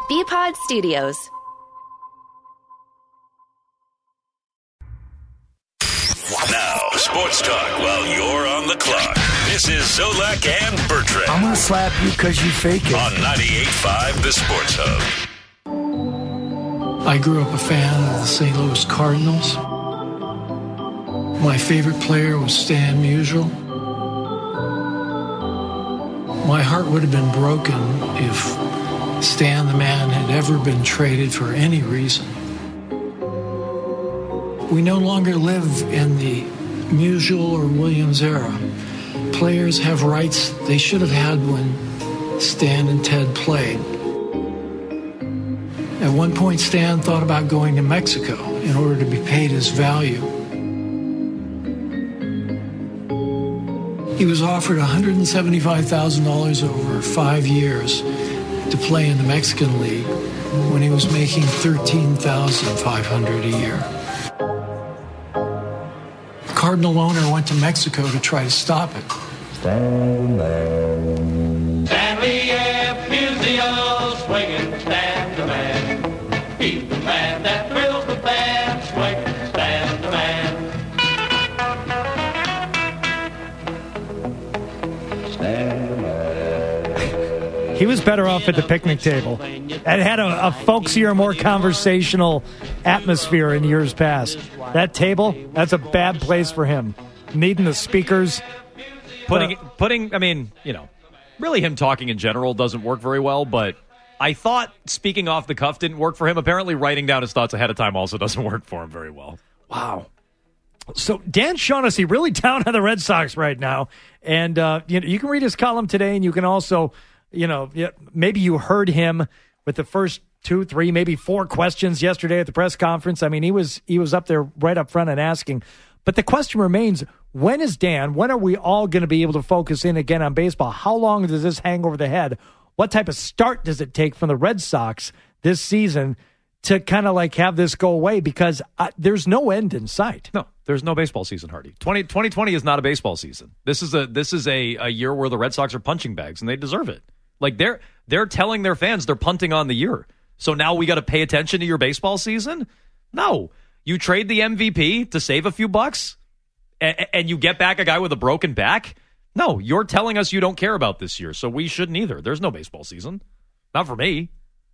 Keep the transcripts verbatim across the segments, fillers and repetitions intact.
B-Pod Studios. Now, sports talk while you're on the clock. This is Zolak and Bertrand. I'm going to slap you because you fake it. On ninety-eight point five, The Sports Hub. I grew up a fan of the Saint Louis Cardinals. My favorite player was Stan Musial. My heart would have been broken if Stan the man had ever been traded for any reason. We no longer live in the Musial or Williams era. Players have rights they should have had when Stan and Ted played. At one point, Stan thought about going to Mexico in order to be paid his value. He was offered one hundred seventy-five thousand dollars over five years to play in the Mexican League when he was making thirteen thousand five hundred dollars a year. The Cardinal owner went to Mexico to try to stop it. Stanley F. Musial, swinging Stan the man. He's the man that thrills the fans, swinging Stan the man. Stan the man. He was better off at the picnic table. It had a, a folksier, more conversational atmosphere in years past. That table, that's a bad place for him. Needing the speakers. Putting, uh, putting. I mean, you know, really him talking in general doesn't work very well, but I thought speaking off the cuff didn't work for him. Apparently writing down his thoughts ahead of time also doesn't work for him very well. Wow. So Dan Shaughnessy really down on the Red Sox right now. And uh, you know, you can read his column today, and you can also, you know, maybe you heard him with the first two, three, maybe four questions yesterday at the press conference. I mean, he was he was up there right up front and asking. But the question remains, when is Dan, when are we all going to be able to focus in again on baseball? How long does this hang over the head? What type of start does it take from the Red Sox this season to kind of like have this go away? Because uh, there's no end in sight. No, there's no baseball season, Hardy. twenty twenty is not a baseball season. This is a this is a, a year where the Red Sox are punching bags, and they deserve it. Like they're they're telling their fans they're punting on the year. So now we got to pay attention to your baseball season? No. You trade the M V P to save a few bucks, and, and you get back a guy with a broken back? No, you're telling us you don't care about this year, so we shouldn't either. There's no baseball season. Not for me.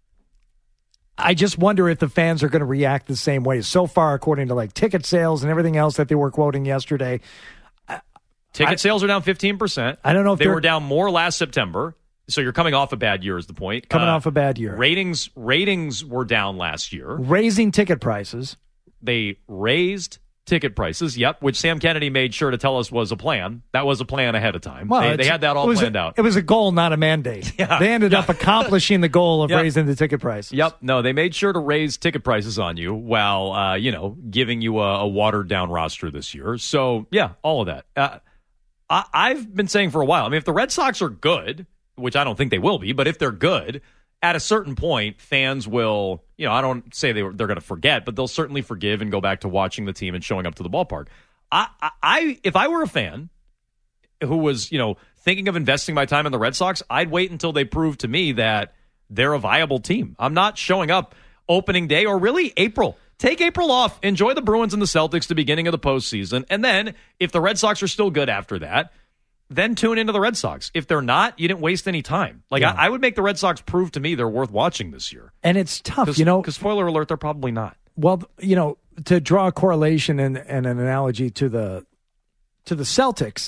I just wonder if the fans are going to react the same way. So far, according to like ticket sales and everything else that they were quoting yesterday. Ticket I, sales are down fifteen percent. I don't know if they were down more last September. So you're coming off a bad year is the point. Coming uh, off a bad year. Ratings ratings were down last year. Raising ticket prices. They raised ticket prices, yep, which Sam Kennedy made sure to tell us was a plan. That was a plan ahead of time. Well, they, they had that all planned a, out. It was a goal, not a mandate. Yeah. They ended yeah. up accomplishing the goal of yep. raising the ticket prices. Yep. No, they made sure to raise ticket prices on you while, uh, you know, giving you a, a watered-down roster this year. So, yeah, all of that. Uh, I, I've been saying for a while, I mean, if the Red Sox are good, which I don't think they will be, but if they're good, at a certain point, fans will, you know, I don't say they, they're going to forget, but they'll certainly forgive and go back to watching the team and showing up to the ballpark. I, I, I if I were a fan who was, you know, thinking of investing my time in the Red Sox, I'd wait until they prove to me that they're a viable team. I'm not showing up opening day or really April. Take April off. Enjoy the Bruins and the Celtics, the beginning of the postseason. And then if the Red Sox are still good after that, then tune into the Red Sox. If they're not, you didn't waste any time. Like, yeah. I, I would make the Red Sox prove to me they're worth watching this year. And it's tough, you know. Because spoiler alert, they're probably not. Well, you know, to draw a correlation and, and an analogy to the to the Celtics,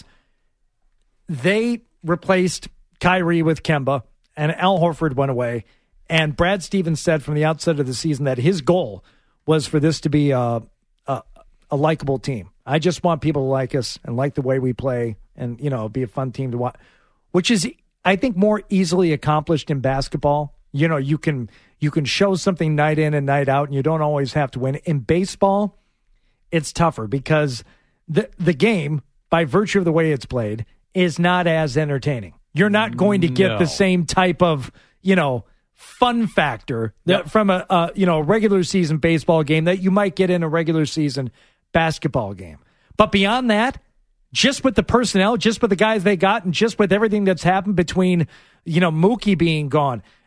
they replaced Kyrie with Kemba, and Al Horford went away. And Brad Stevens said from the outset of the season that his goal was for this to be a, a, a likable team. I just want people to like us and like the way we play and, you know, be a fun team to watch, which is, I think, more easily accomplished in basketball. You know, you can you can show something night in and night out, and you don't always have to win. In baseball, it's tougher because the the game, by virtue of the way it's played, is not as entertaining. You're not going to get no. the same type of, you know, fun factor that yep. from a, a you know regular season baseball game that you might get in a regular season basketball game. But beyond that, just with the personnel, just with the guys they got, and just with everything that's happened between, you know, Mookie being gone,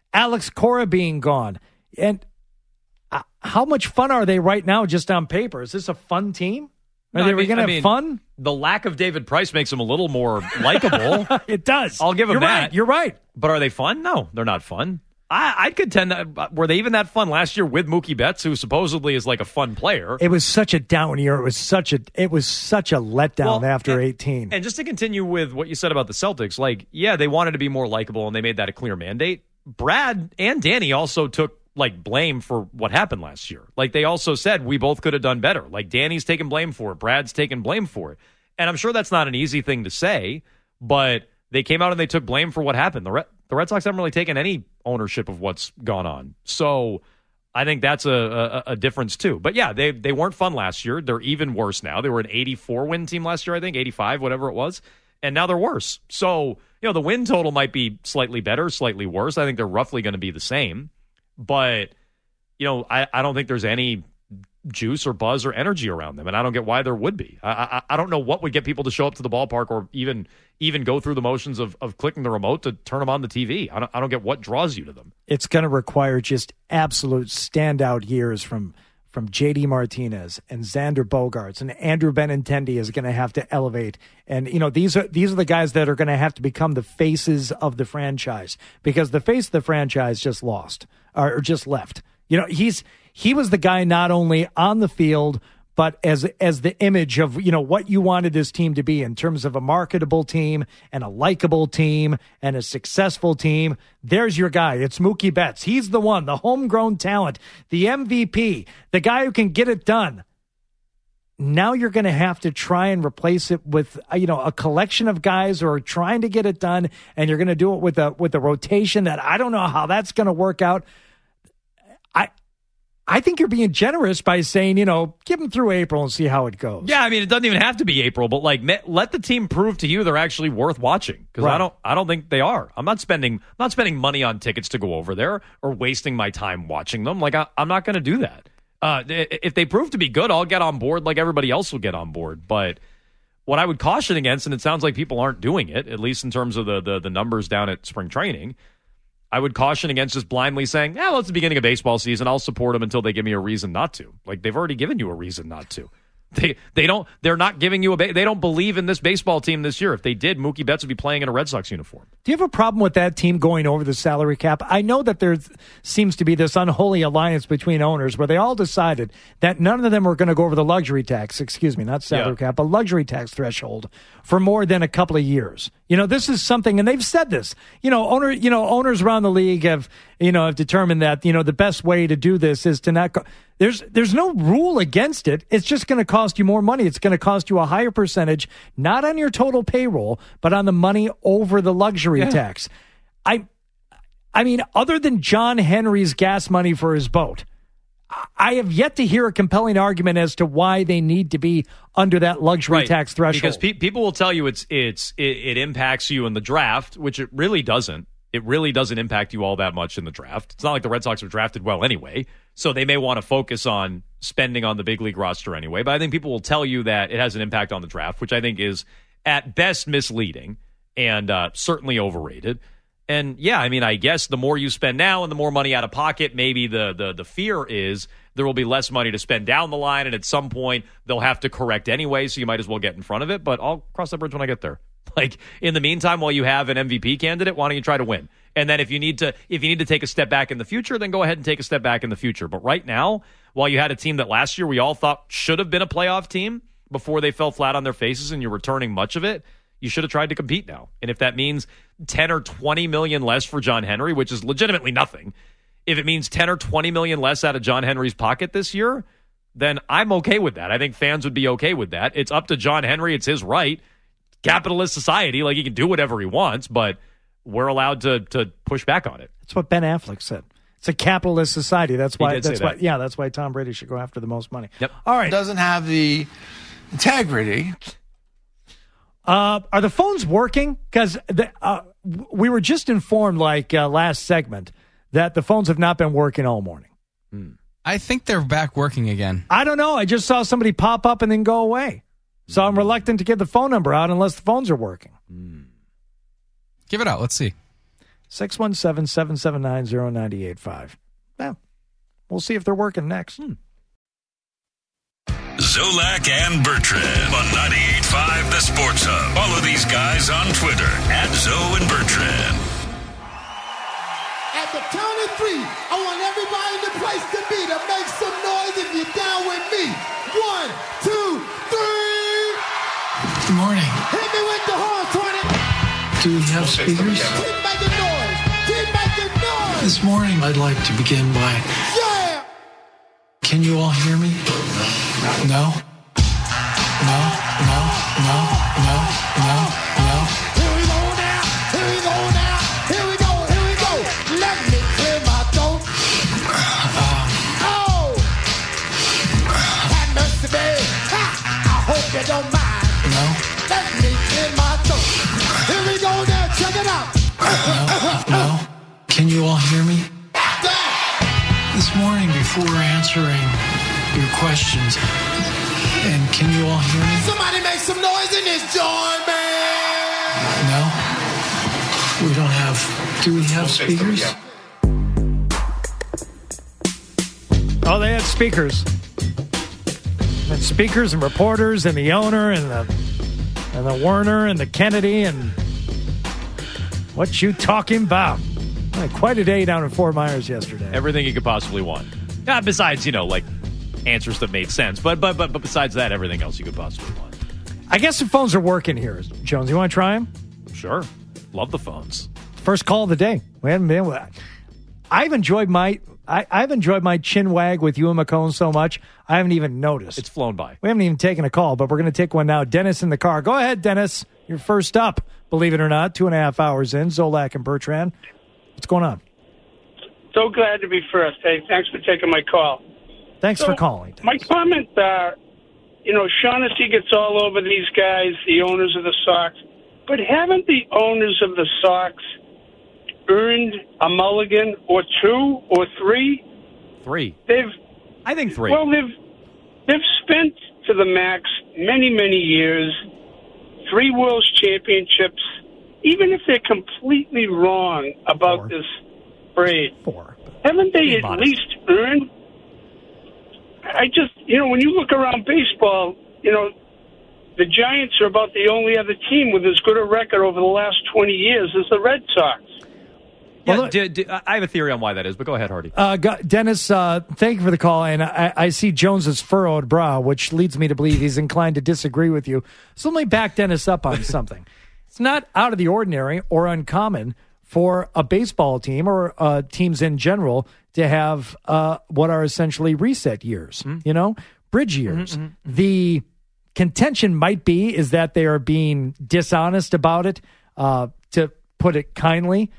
Alex Cora being gone. And uh, how much fun are they right now just on paper? Is this a fun team? Are No, they I mean- going to I have mean, fun? The lack of David Price makes them a little more likable. It does. I'll give them You're that. Right. You're right. But are they fun? No, they're not fun. I, I'd contend that were they even that fun last year with Mookie Betts, who supposedly is like a fun player? It was such a down year. It was such a it was such a letdown Well, after and- eighteen. And just to continue with what you said about the Celtics, like, yeah, they wanted to be more likable and they made that a clear mandate. Brad and Danny also took like blame for what happened last year. Like they also said we both could have done better. Like Danny's taking blame for it, Brad's taking blame for it. And I'm sure that's not an easy thing to say, but they came out and they took blame for what happened. The Red, the Red Sox haven't really taken any ownership of what's gone on. So I think that's a, a, a difference too. But yeah, they they weren't fun last year. They're even worse now. They were an eighty-four win team last year, I think, eighty-five, whatever it was. And now they're worse. So, you know, the win total might be slightly better, slightly worse. I think they're roughly going to be the same. But, you know, I, I don't think there's any juice or buzz or energy around them, and I don't get why there would be. I, I I don't know what would get people to show up to the ballpark or even even go through the motions of, of clicking the remote to turn them on the T V. I don't I don't get what draws you to them. It's going to require just absolute standout years from from J D Martinez and Xander Bogaerts, and Andrew Benintendi is going to have to elevate. And you know, these are these are the guys that are going to have to become the faces of the franchise, because the face of the franchise just lost or just left. You know, he's he was the guy not only on the field, but as as the image of, you know, what you wanted this team to be in terms of a marketable team and a likable team and a successful team. There's your guy. It's Mookie Betts. He's the one, the homegrown talent, the M V P, the guy who can get it done. Now you're going to have to try and replace it with, you know, a collection of guys who are trying to get it done, and you're going to do it with a with a rotation that I don't know how that's going to work out. I I think you're being generous by saying, you know, give them through April and see how it goes. Yeah, I mean, it doesn't even have to be April, but like, let the team prove to you they're actually worth watching, because Right. I don't, I don't think they are. I'm not spending, I'm not spending money on tickets to go over there or wasting my time watching them. Like, I, I'm not going to do that. Uh, if they prove to be good, I'll get on board like everybody else will get on board. But what I would caution against, and it sounds like people aren't doing it, at least in terms of the the, the numbers down at spring training, I would caution against just blindly saying, yeah, well, it's the beginning of baseball season, I'll support them until they give me a reason not to. Like, they've already given you a reason not to. They they don't they're not giving you a ba- they don't believe in this baseball team this year. If they did, Mookie Betts would be playing in a Red Sox uniform. Do you have a problem with that team going over the salary cap? I know that there seems to be this unholy alliance between owners where they all decided that none of them were going to go over the luxury tax, excuse me, not salary Yeah. cap, but luxury tax threshold for more than a couple of years. You know, this is something, and they've said this, you know, owner, you know, owners around the league have, you know, have determined that, you know, the best way to do this is to not go. There's, there's no rule against it. It's just going to cost you more money. It's going to cost you a higher percentage, not on your total payroll, but on the money over the luxury Yeah. tax. I, I mean, other than John Henry's gas money for his boat, I have yet to hear a compelling argument as to why they need to be under that luxury tax threshold. Because pe- people will tell you it's it's it, it impacts you in the draft, which it really doesn't. It really doesn't impact you all that much in the draft. It's not like the Red Sox are drafted well anyway, so they may want to focus on spending on the big league roster anyway. But I think people will tell you that it has an impact on the draft, which I think is at best misleading and uh, certainly overrated. And yeah, I mean, I guess the more you spend now and the more money out of pocket, maybe the the the fear is there will be less money to spend down the line, and at some point they'll have to correct anyway, so you might as well get in front of it. But I'll cross that bridge when I get there. Like, in the meantime, while you have an M V P candidate, why don't you try to win? And then if you need to if you need to take a step back in the future, then go ahead and take a step back in the future. But right now, while you had a team that last year we all thought should have been a playoff team before they fell flat on their faces and you're returning much of it, you should have tried to compete now. And if that means ten or twenty million less for John Henry, which is legitimately nothing, if it means ten or twenty million less out of John Henry's pocket this year, then I'm okay with that. I think fans would be okay with that. It's up to John Henry. It's his right. Capitalist society, like, he can do whatever he wants, but we're allowed to to push back on it. That's what Ben Affleck said. It's a capitalist society. That's why. did say That's why. that. Yeah, that's why Tom Brady should go after the most money. Yep. All right. Doesn't have the integrity. Uh, are the phones working? Because uh, we were just informed, like uh, last segment, that the phones have not been working all morning. I think they're back working again. I don't know. I just saw somebody pop up and then go away. So I'm reluctant to give the phone number out unless the phones are working. Give it out. Let's see. six one seven, seven seven nine, zero nine eight five. Well, we'll see if they're working next. Hmm. Zolak and Bertrand on ninety-eight point five The Sports Hub. Follow these guys on Twitter at Zoe and Bertrand. At the count of three, I want everybody in the place to be to make some noise if you're down with me. One, two, three. Good morning. Hit me with the horn, twenty. Do we have speakers? Keep making noise. Keep making noise. This morning, I'd like to begin by... Yeah. Can you all hear me? No? No? No? No? No? No? No? Here we go now. Here we go now. Here we go. Here we go. Let me clear my throat. Oh. Have mercy, babe. Ha. I hope you don't mind. No? Let me clear my throat. Here we go now. Check it out. No? No? Can you all hear me? This morning, before answering your questions, and can you all hear me? Somebody make some noise in this joint, man. No? We don't have... Do we have speakers? Oh, they had speakers. They had speakers and reporters and the owner and the and the Werner and the Kennedy and what you talking about? Like, quite a day down in Fort Myers yesterday. Everything you could possibly want. Yeah, besides, you know, like answers that made sense. But but but but besides that, everything else you could possibly want. I guess the phones are working here, Jones. You want to try them? Sure. Love the phones. First call of the day. We haven't been with that. I've enjoyed my I, I've enjoyed my chin wag with you and McCone so much, I haven't even noticed. It's flown by. We haven't even taken a call, but we're going to take one now. Dennis in the car. Go ahead, Dennis. You're first up. Believe it or not, two and a half hours in. Zolak and Bertrand. What's going on? So glad to be first. Hey, thanks for taking my call. Thanks so, for calling. My comments are, you know, Shaughnessy gets all over these guys, the owners of the Sox, but haven't the owners of the Sox earned a mulligan or two or three? Three. They've, I think three. Well, they've they've spent to the max many, many years, three World Championships. Even if they're completely wrong about Four. this trade, Four. haven't they Be at modest. least earned? I just, you know, when you look around baseball, you know, the Giants are about the only other team with as good a record over the last twenty years as the Red Sox. Yeah, Well, look- d- d- I have a theory on why that is, but go ahead, Hardy. Uh, go- Dennis, uh, thank you for the call. And I, I see Jones's furrowed brow, which leads me to believe he's inclined to disagree with you. So let me back Dennis up on something. It's not out of the ordinary or uncommon for a baseball team or uh, teams in general to have uh, what are essentially reset years, Mm-hmm. you know, bridge years. Mm-hmm, mm-hmm. The contention might be is that they are being dishonest about it, uh, to put it kindly.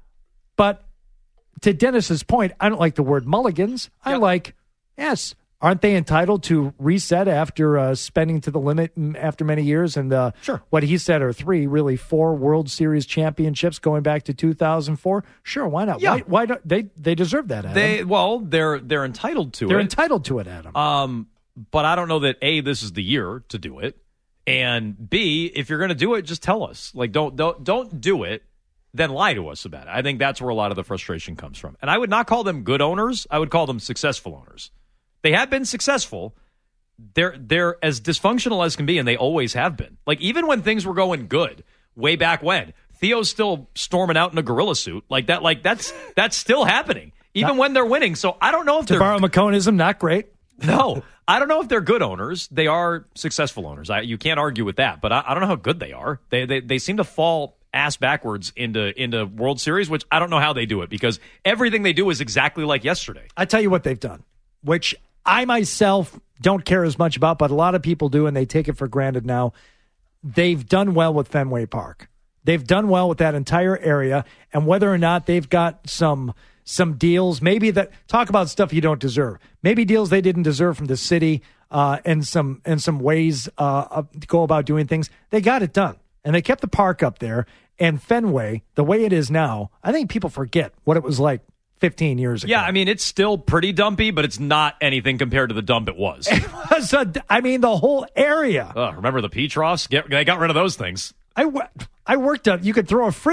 But to Dennis's point, I don't like the word mulligans. I Yep. like, yes, aren't they entitled to reset after uh, spending to the limit m- after many years? And uh, Sure. what he said are three, really four World Series championships going back to two thousand four. Sure, why not? Yeah. Why, why don't they? They deserve that, Adam. They well, they're they're entitled to They're it. entitled to it, Adam. Um, but I don't know that A, this is the year to do it, and B, if you're going to do it, just tell us. Like, don't don't don't do it, then lie to us about it. I think that's where a lot of the frustration comes from. And I would not call them good owners. I would call them successful owners. They have been successful. They're they're as dysfunctional as can be, and they always have been. Like, even when things were going good, way back when, Theo's still storming out in a gorilla suit like that. Like that's that's still happening, even Not- when they're winning. So I don't know if to they're borrow McConism, not great. no, I don't know if they're good owners. They are successful owners. I, you can't argue with that. But I, I don't know how good they are. They, they they seem to fall ass backwards into into World Series, which I don't know how they do it because everything they do is exactly like yesterday. I tell you what they've done, which I myself don't care as much about, but a lot of people do, and they take it for granted now. They've done well with Fenway Park. They've done well with that entire area, and whether or not they've got some some deals, maybe that talk about stuff you don't deserve, maybe deals they didn't deserve from the city, uh, and some and some ways uh, to go about doing things. They got it done, and they kept the park up there. And Fenway, the way it is now, I think people forget what it was like fifteen years ago. Yeah, I mean, it's still pretty dumpy, but it's not anything compared to the dump it was. It was a, I mean, the whole area. Ugh, remember the pea troughs? Get, they got rid of those things. I, wo- I worked up. You could throw a frisbee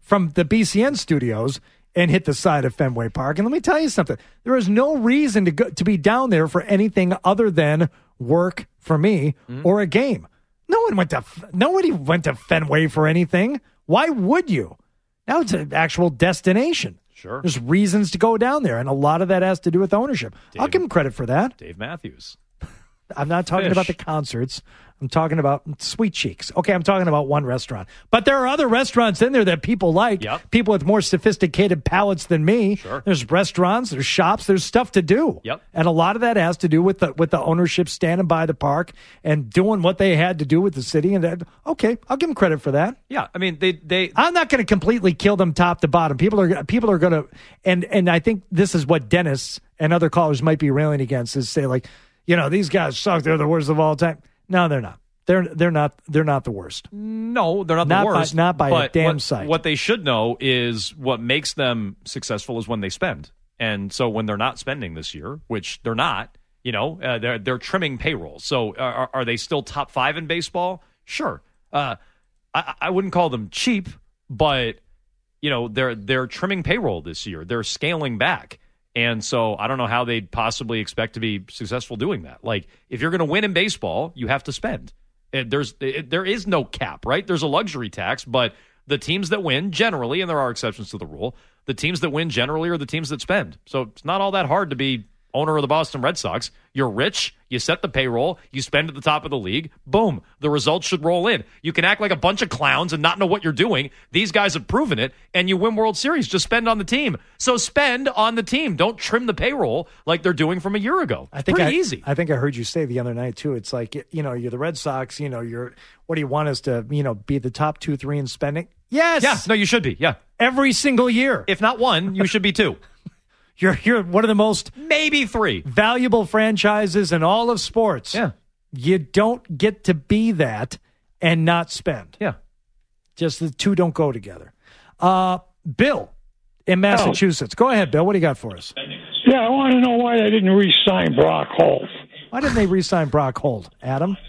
from the B C N studios and hit the side of Fenway Park. And let me tell you something. There is no reason to go, to be down there for anything other than work for me mm-hmm. or a game. No one went to nobody went to Fenway for anything. Why would you? Now it's an actual destination. Sure. There's reasons to go down there, and a lot of that has to do with ownership. Dave, I'll give him credit for that. Dave Matthews. I'm not talking Fish. about the concerts. I'm talking about Sweet Cheeks. Okay, I'm talking about one restaurant. But there are other restaurants in there that people like. Yep. People with more sophisticated palates than me. Sure. There's restaurants, there's shops, there's stuff to do. Yep. And a lot of that has to do with the with the ownership standing by the park and doing what they had to do with the city. And that, okay, I'll give them credit for that. Yeah, I mean they they. I'm not going to completely kill them top to bottom. People are people are going to, and and I think this is what Dennis and other callers might be railing against is say like, you know, these guys suck. They're the worst of all time. No, they're not. They're they're not they're not the worst. No, they're not, not the worst. By, not by but a damn what, sight. What they should know is what makes them successful is when they spend. And so when they're not spending this year, which they're not, you know, uh, they're they're trimming payroll. So are, are they still top five in baseball? Sure. Uh, I, I wouldn't call them cheap, but you know they're they're trimming payroll this year. They're scaling back. And so I don't know how they'd possibly expect to be successful doing that. Like, if you're going to win in baseball, you have to spend. It, there's it, there is no cap, right? There's a luxury tax, but the teams that win generally, and there are exceptions to the rule, the teams that win generally are the teams that spend. So it's not all that hard to be owner of the Boston Red Sox. You're rich, you set the payroll, you spend at the top of the league, boom, the results should roll in. You can act like a bunch of clowns and not know what you're doing. These guys have proven it, and you win World Series. Just spend on the team. So spend on the team. Don't trim the payroll like they're doing from a year ago. I think Pretty I, easy. I think I heard you say the other night too. It's like, you know, you're the Red Sox. You know, you're. What do you want us to, you know, be the top two, three in spending? Yes. Yeah. No, you should be. Yeah. Every single year. If not one, you should be two. You're you're one of the most maybe three valuable franchises in all of sports. Yeah. You don't get to be that and not spend. Yeah. Just the two don't go together. Uh, Bill in Massachusetts. Go ahead, Bill. What do you got for us? Yeah, I want to know why they didn't re-sign Brock Holt. Why didn't they re-sign Brock Holt, Adam?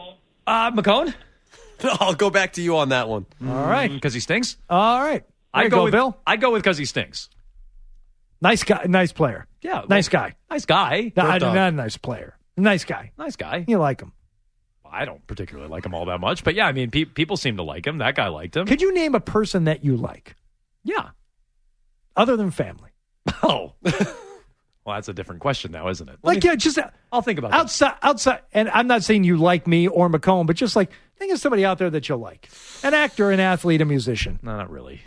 Uh, McCone? I'll go back to you on that one. All right. Because he stinks? All right. There I you go, go with, Bill. I go with because he stinks. Nice guy, nice player. Yeah, nice well, guy. Nice guy. No, not a nice player. Nice guy. Nice guy. You like him? I don't particularly like him all that much, but yeah, I mean, pe- people seem to like him. That guy liked him. Could you name a person that you like? Yeah, other than family. Oh, well, that's a different question now, isn't it? Let like, me, yeah, just I'll think about outside. that. Outside, and I'm not saying you like me or McComb, but just like think of somebody out there that you'll like, an actor, an athlete, a musician. No, not really.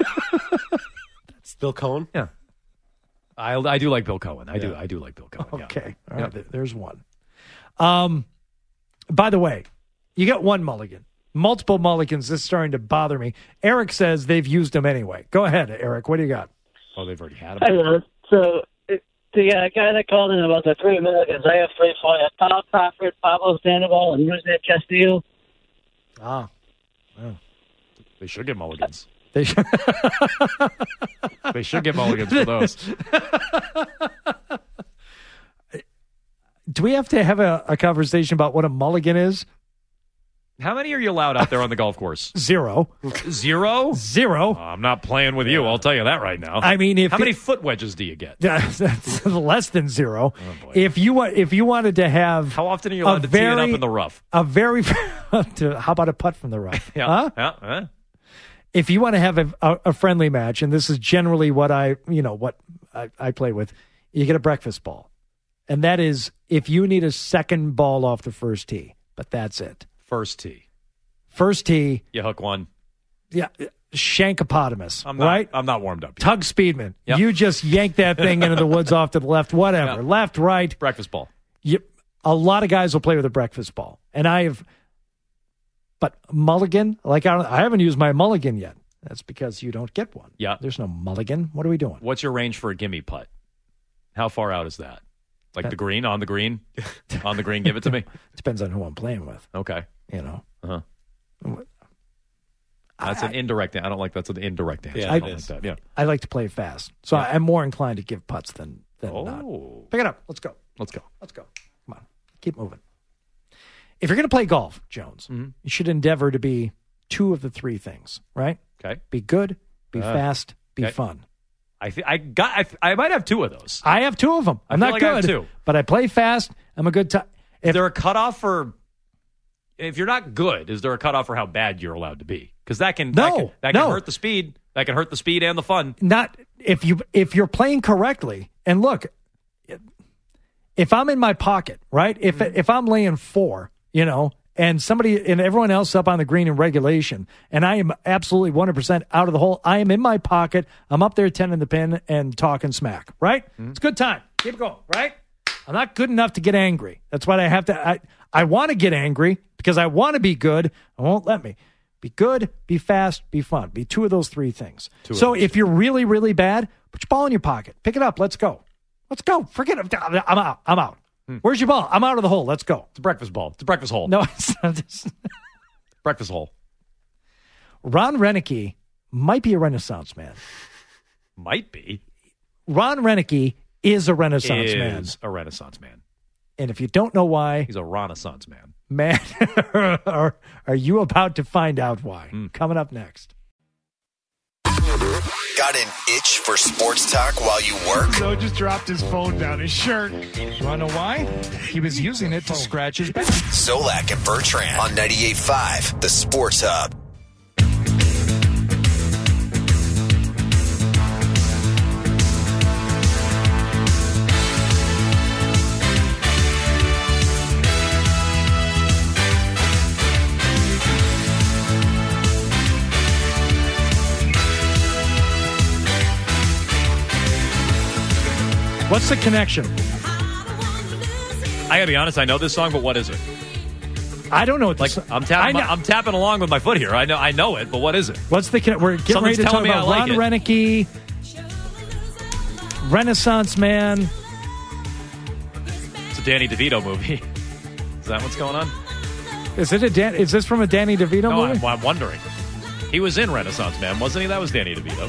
That's Bill Cohen. Yeah. I, I do like Bill Cohen. I yeah. do I do like Bill Cohen. Okay, yeah. all right. Yep. There's one. Um, by the way, you got one mulligan. Multiple mulligans. This is starting to bother me. Eric says they've used him anyway. Go ahead, Eric. What do you got? Oh, they've already had him. I know. So the uh, guy that called in about the three mulligans, I have three for you: Tom Crawford, Pablo Sandoval, and Rusney Castillo. Ah, oh. They should get mulligans. They should. They should get mulligans for those. Do we have to have a, a conversation about what a mulligan is? How many are you allowed out there on the golf course? Zero. Zero? Zero. Oh, I'm not playing with you. I'll tell you that right now. I mean, if how it, many foot wedges do you get? That's less than zero. Oh, if you want, if you wanted to have, how often are you allowed to very, tee it up in the rough? A very. to, how about a putt from the rough? Yeah. Huh? Yeah. yeah. If you want to have a, a, a friendly match, and this is generally what I, you know, what I, I play with, you get a breakfast ball. And that is if you need a second ball off the first tee, but that's it. First tee. First tee. You hook one. Yeah. Shankopotamus, I'm not, right? I'm not warmed up yet. Tug Speedman. Yep. You just yank that thing into the woods off to the left, whatever. Yep. Left, right. Breakfast ball. You, a lot of guys will play with a breakfast ball. And I have, but mulligan, like I, don't, I haven't used my mulligan yet. That's because you don't get one. Yeah. There's no mulligan. What are we doing? What's your range for a gimme putt? How far out is that? Like that, the green, on the green? On the green, give it to me? Depends on who I'm playing with. Okay. You know. Uh-huh. That's I, an indirect answer. I don't like that's an indirect answer. Yeah, I it don't is. like that. Yeah. I like to play fast. So yeah. I'm more inclined to give putts than, than oh. not. Pick it up. Let's go. Let's go. Let's go. Come on. Keep moving. If you're going to play golf, Jones, mm-hmm. you should endeavor to be two of the three things, right? Okay. Be good, be Uh, fast, be okay. fun. I th- I got. I, th- I might have two of those. I have two of them. I'm I feel not like I have good, two. but I play fast. I'm a good time. Is there a cutoff for if you're not good? Is there a cutoff for how bad you're allowed to be? Because that can No, that can, that can no. hurt the speed. That can hurt the speed and the fun. Not if you if you're playing correctly. And look, if I'm in my pocket, right? If Mm-hmm. if I'm laying four, you know, and somebody and everyone else up on the green in regulation, and I am absolutely one hundred percent out of the hole, I am in my pocket. I'm up there tending the pin and talking smack, right? Mm-hmm. It's a good time. Keep it going, right? I'm not good enough to get angry. That's why I have to. I, I want to get angry because I want to be good. I won't let me. Be good, be fast, be fun. Be two of those three things. Two of so those if you're really, really bad, put your ball in your pocket. Pick it up. Let's go. Let's go. Forget it. I'm out. I'm out. Hmm. Where's your ball? I'm out of the hole. Let's go. It's a breakfast ball. It's a breakfast hole. No, it's not. It's breakfast hole. Ron Renicky might be a Renaissance man. Might be. Ron Renicky is a Renaissance is man. a Renaissance man. And if you don't know why, He's a Renaissance man. man, are, are you about to find out why? Hmm. Coming up next. Got an itch for sports talk while you work? So just dropped his phone down his shirt. You want to know why? He was using it to scratch his back. Zolak and Bertrand on ninety-eight point five, The Sports Hub. What's the connection? I gotta be honest. I know this song, but what is it? I don't know what Like this. I'm tapping. I my- know- I'm tapping along with my foot here. I know. I know it, but what is it? What's the? con- We're getting Something's ready to talk telling me about I like Ron it. Renicky, Renaissance man. It's a Danny DeVito movie. Is that what's going on? Is it a Dan? Is this from a Danny DeVito No, movie? I'm, I'm wondering. He was in Renaissance Man, wasn't he? That was Danny DeVito.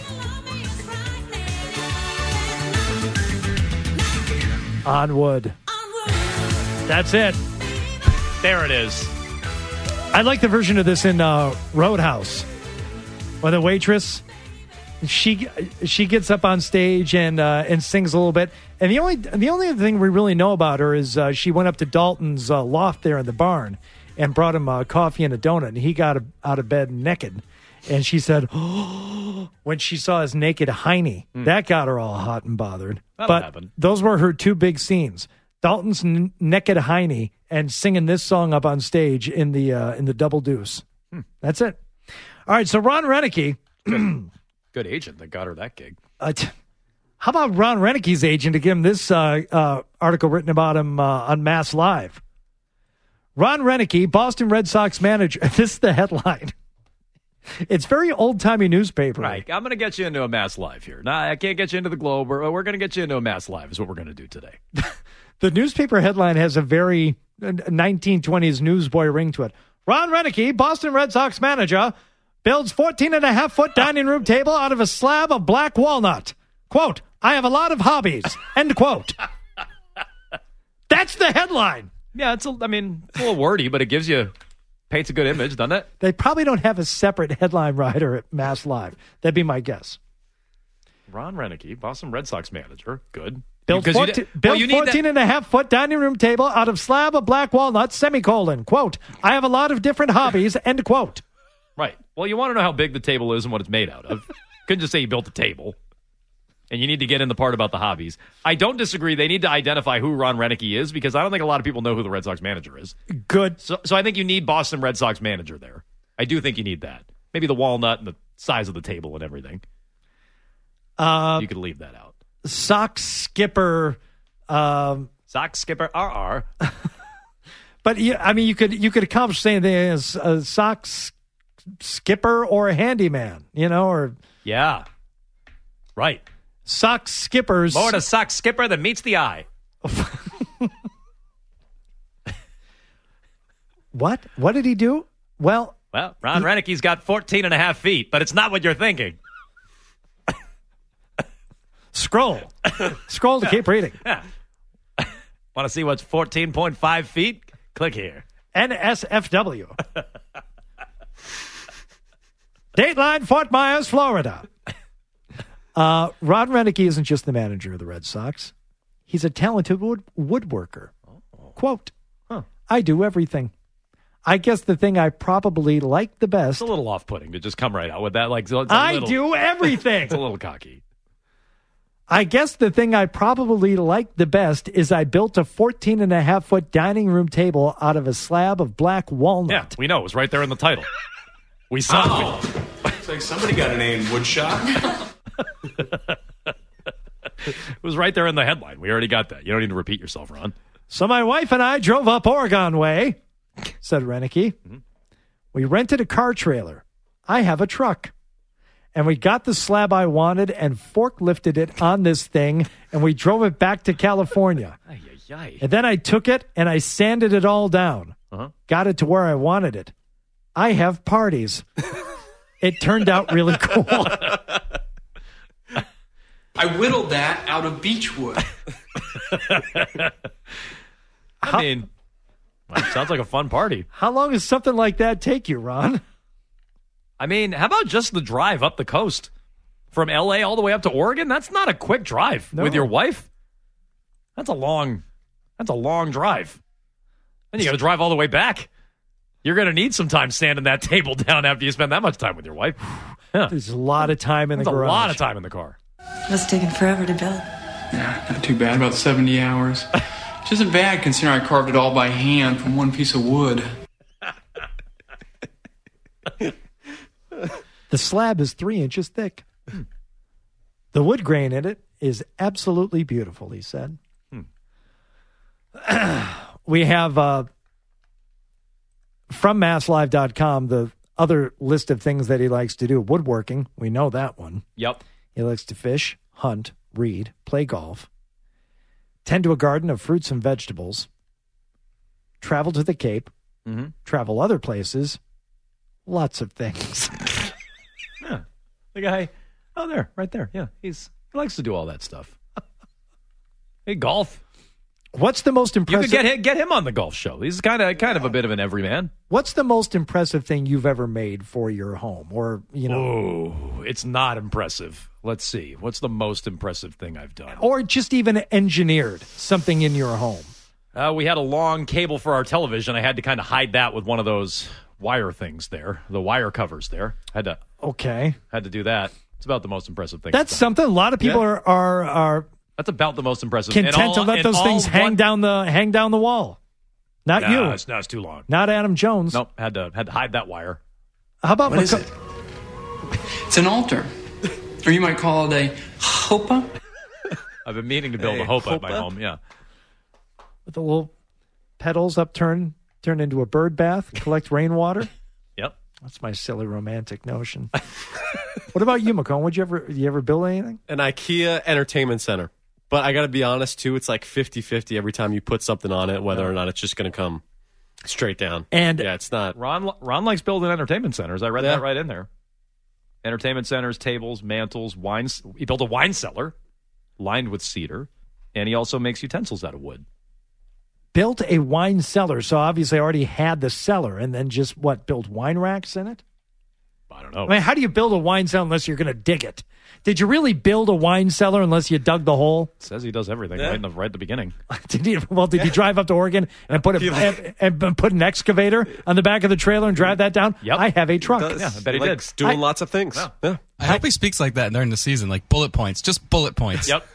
Onwood. That's it. There it is. I like the version of this in uh, Roadhouse, where the waitress she she gets up on stage and uh, and sings a little bit. And the only the only thing we really know about her is uh, she went up to Dalton's uh, loft there in the barn and brought him uh, coffee and a donut. And he got out of bed naked. And she said, oh, when she saw his naked hiney, Mm. that got her all hot and bothered. That'll but happen. those were her two big scenes. Dalton's n- naked hiney and singing this song up on stage in the uh, in the Double Deuce. Hmm. That's it. All right, so Ron Renicky. Good agent that got her that gig. Uh, t- how about Ron Renicky's agent to give him this uh, uh, article written about him uh, on Mass Live? Ron Renicky, Boston Red Sox manager. This is the headline. It's very old-timey newspaper. Right. I'm going to get you into a Mass Live here. Nah, I can't get you into the Globe. We're, we're going to get you into a Mass Live is what we're going to do today. The newspaper headline has a very nineteen twenties newsboy ring to it. Ron Renicky, Boston Red Sox manager, builds fourteen and a half foot dining room table out of a slab of black walnut. Quote, I have a lot of hobbies. End quote. That's the headline. Yeah, it's a, I mean, it's a little wordy, but it gives you, paints a good image, doesn't it? They probably don't have a separate headline writer at Mass Live. That'd be my guess. Ron Renicky, Boston Red Sox manager. Good. Built, Because you fourteen, d- built well, you need that- fourteen and a half foot dining room table out of slab of black walnut, semicolon. Quote, I have a lot of different hobbies, end quote. Right. Well, you want to know how big the table is and what it's made out of. Couldn't just say you built a table. And you need to get in the part about the hobbies. I don't disagree. They need to identify who Ron Renicky is because I don't think a lot of people know who the Red Sox manager is. Good. So, so I think you need Boston Red Sox manager there. I do think you need that. Maybe the walnut and the size of the table and everything. Uh, you could leave that out. Sock skipper. Um, Sock skipper R R. But yeah, I mean, you could you could accomplish the same thing as a sock s- skipper or a handyman, you know, or Yeah. Right. sock skippers. More to sock skipper than meets the eye. What? What did he do? Well, Well, Ron Renicky's got fourteen and a half feet, but it's not what you're thinking. scroll, scroll to keep reading. Yeah. Want to see what's fourteen point five feet? Click here. N S F W. Dateline, Fort Myers, Florida. Uh, Ron Renicky isn't just the manager of the Red Sox. He's a talented wood- woodworker. Oh. Quote, huh. I do everything. I guess the thing I probably like the best. It's a little off-putting to just come right out with that. Like, it's a I little, do everything. It's a little cocky. I guess the thing I probably like the best is I built a fourteen and a half foot dining room table out of a slab of black walnut. Yeah, we know. It was right there in the title. We saw oh. it. It's like somebody got a name, Woodshop. It was right there in the headline. We already got that. You don't need to repeat yourself, Ron. So my wife and I drove up Oregon way, said Renicky. Mm-hmm. We rented a car trailer. I have a truck. And we got the slab I wanted and forklifted it on this thing, and we drove it back to California. Ay, ay, ay. And then I took it and I sanded it all down. Uh-huh. Got it to where I wanted it. I have parties. It turned out really cool. I whittled that out of beechwood. I mean, well, sounds like a fun party. How long does something like that take you, Ron? I mean, how about just the drive up the coast from L A all the way up to Oregon? That's not a quick drive No. with your wife. That's a long, that's a long drive. Then you got to drive all the way back. You're going to need some time sanding that table down after you spend that much time with your wife. Yeah. There's a lot of time in That's the garage. a lot of time in the car. Must have taken forever to build. Yeah, not too bad. About seventy hours. Which isn't bad considering I carved it all by hand from one piece of wood. The slab is three inches thick. Hmm. The wood grain in it is absolutely beautiful, he said. Hmm. We have uh, from mass live dot com the other list of things that he likes to do. Woodworking, we know that one. Yep. He likes to fish, hunt, read, play golf, tend to a garden of fruits and vegetables, travel to the Cape, mm-hmm. travel other places, lots of things. Yeah. The guy, oh, there, right there. Yeah, he's he likes to do all that stuff. Hey, golf. What's the most impressive? You could get get him on the golf show. He's kind of kind of a bit of an everyman. What's the most impressive thing you've ever made for your home, or you know? Oh, it's not impressive. Let's see. What's the most impressive thing I've done? Or just even engineered something in your home. Uh, we had a long cable for our television. I had to kind of hide that with one of those wire things there, the wire covers there. Had to okay. Had to do that. It's about the most impressive thing. That's something. A lot of people yeah. are are are. That's about the most impressive. Content all, to let those things hang one... down the hang down the wall. Not nah, you. It's, no, it's too long. Not Adam Jones. Nope. Had to had to hide that wire. How about what Mac- is it? It's an altar, or you might call it a hopa. I've been meaning to build a, a hopa, hopa at my home. Yeah, with the little petals upturned, turn into a bird bath, collect rainwater. Yep, that's my silly romantic notion. What about you, McCone? Would you ever you ever build anything? An IKEA entertainment center. But I got to be honest, too, it's like fifty-fifty every time you put something on it, whether or not it's just going to come straight down. And yeah, it's not. Ron Ron likes building entertainment centers. I read yeah. that right in there. Entertainment centers, tables, mantles, wines. He built a wine cellar lined with cedar, and he also makes utensils out of wood. Built a wine cellar, so obviously I already had the cellar, and then just, what, build wine racks in it? I don't know. I mean, how do you build a wine cellar unless you're going to dig it? Did you really build a wine cellar unless you dug the hole? It says he does everything yeah. right, in the, right at the beginning. did he, well, did yeah. you drive up to Oregon and put a and, and put an excavator on the back of the trailer and drive that down? Yep. I have a truck. Yeah, I bet he, he did. Doing I, lots of things. Yeah. Yeah. I hope he speaks like that during the season, like bullet points, just bullet points. Yep.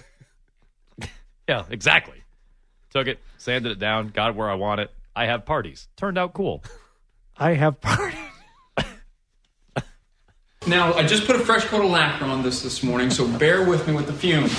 Yeah, exactly. Took it, sanded it down, got it where I want it. I have parties. Turned out cool. I have parties. Now, I just put a fresh coat of lacquer on this this morning, so bear with me with the fumes.